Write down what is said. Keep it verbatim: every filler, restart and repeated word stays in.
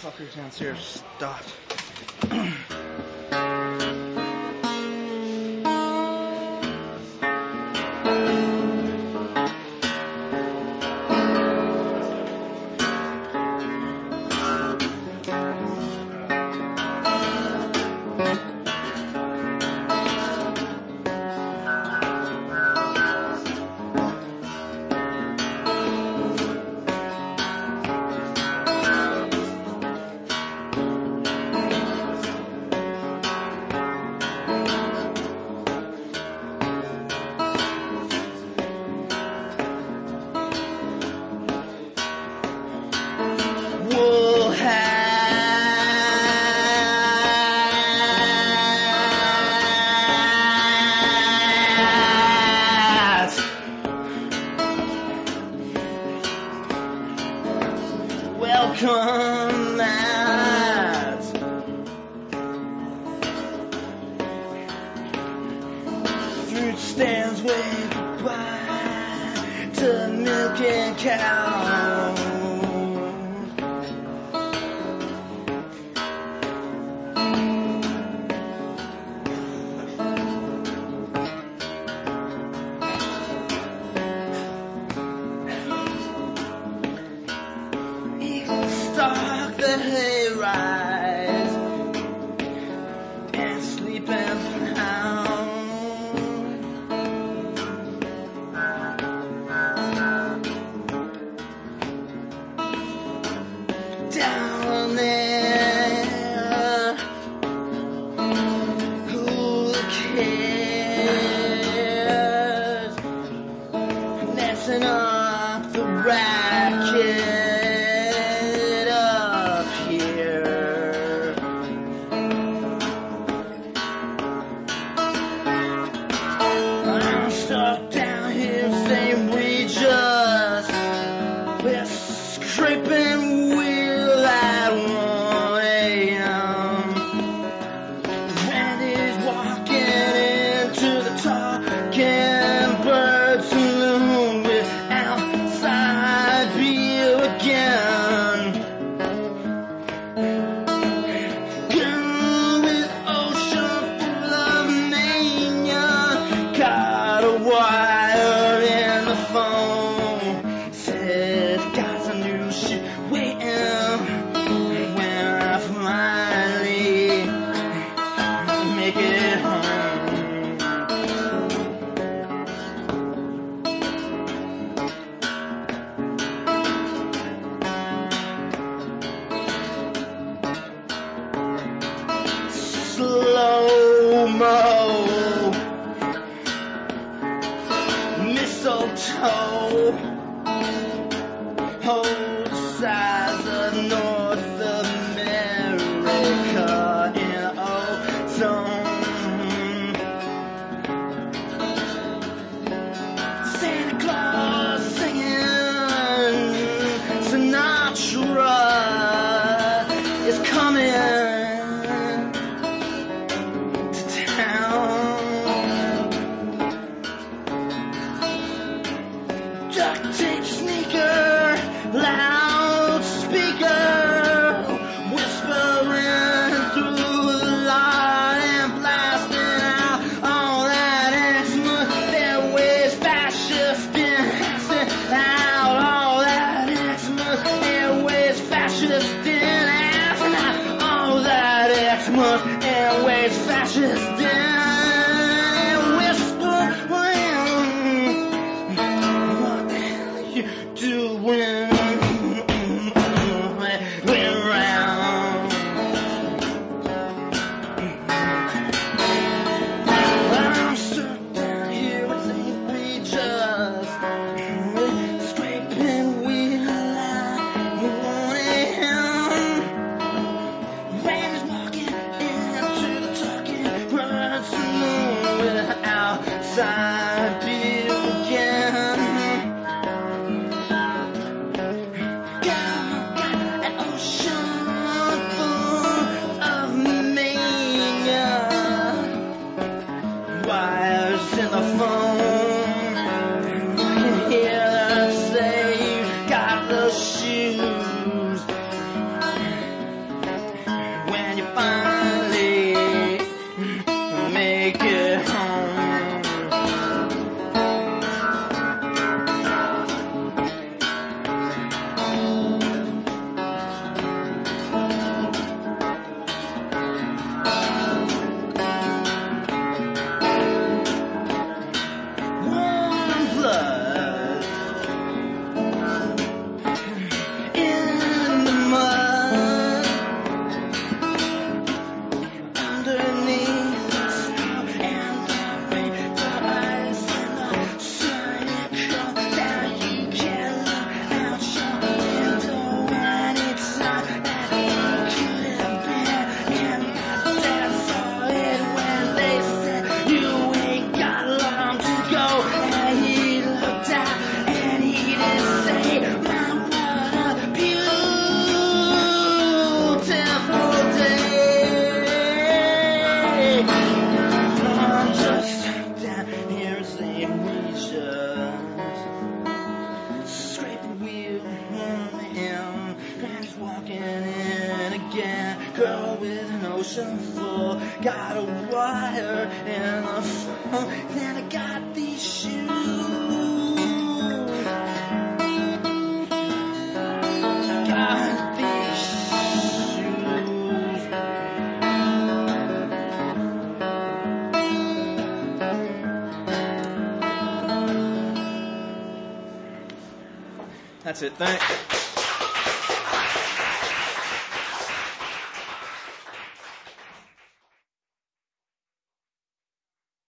fuckers downstairs stopped. Welcome, lads. Fruit stands wave goodbye to milk and cow. Stalk the hayride and sleeping hound. Down there, who cares? Messing up the racket. Stuck down here, saying we just we're scraping wheel at one a.m. Randy's walking into the Talking Bird saloon with outside beer again. Girl with ocean full of mania, got a wire in the phone. Said, got some new shit waiting when I finally make it home. Slow-mo, mistletoe, whole size of North America in ozone. Santa Claus singing Sinatra is coming to town. Duct tape sneaker, loudspeaker, whispering through the lot and blasting out all that Xmas. There ways fascist enhancing out all that Xmas. There ways fascist enhancing out all that Xmas. There ways fascist enhancing. Doing around. I'm stuck down here with Saint Regis, scraping wheel at one a.m. Randy's walking into the Talking Bird saloon with outside beer again. Wires in the phone, I can hear them say you got the shoes. girl with an ocean floor. Got a wire and a phone. Then I got these shoes. Got these shoes. That's it. Thanks.